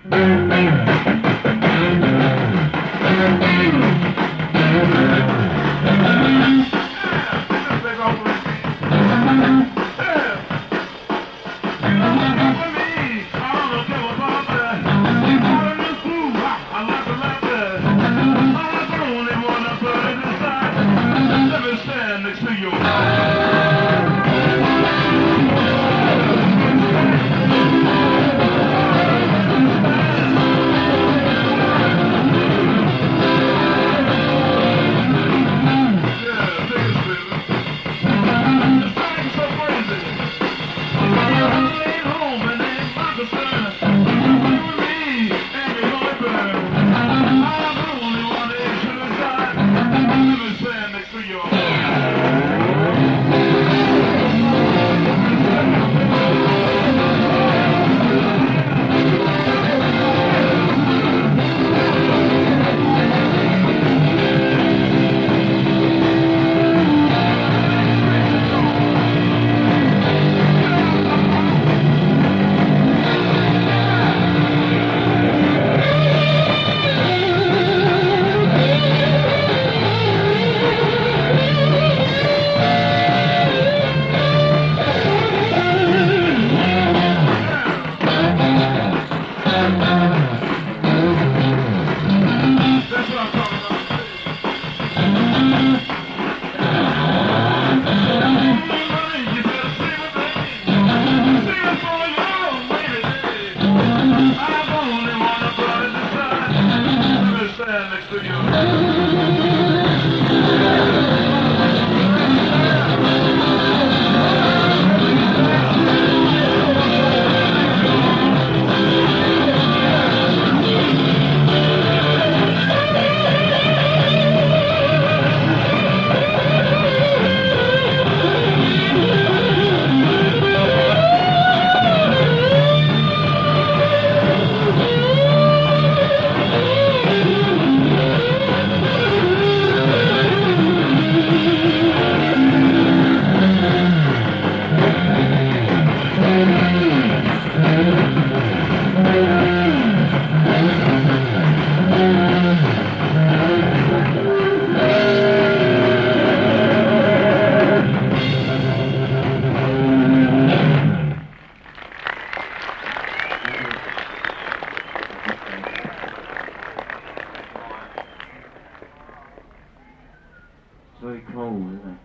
Very cold, isn't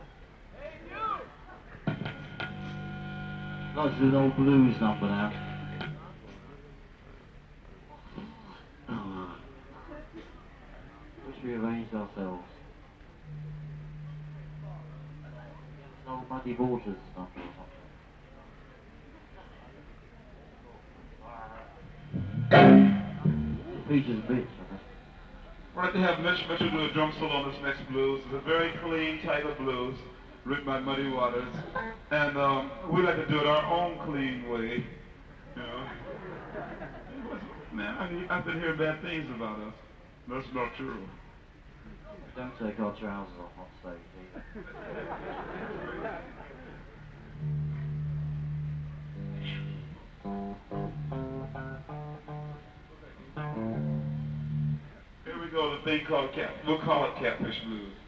it? Like to do an old blues number now. Let's rearrange ourselves. Old Muddy Waters stuff or something. Features bits, I think. I'd like to have Mitch Mitchell do a drum solo on this next blues. It's a very clean type of blues, written by Muddy Waters. And we like to do it our own clean way. You know? Man, I've been hearing bad things about us. That's not true. Don't take our trousers off on stage either. Here we go, the thing called we'll call it Catfish Blues.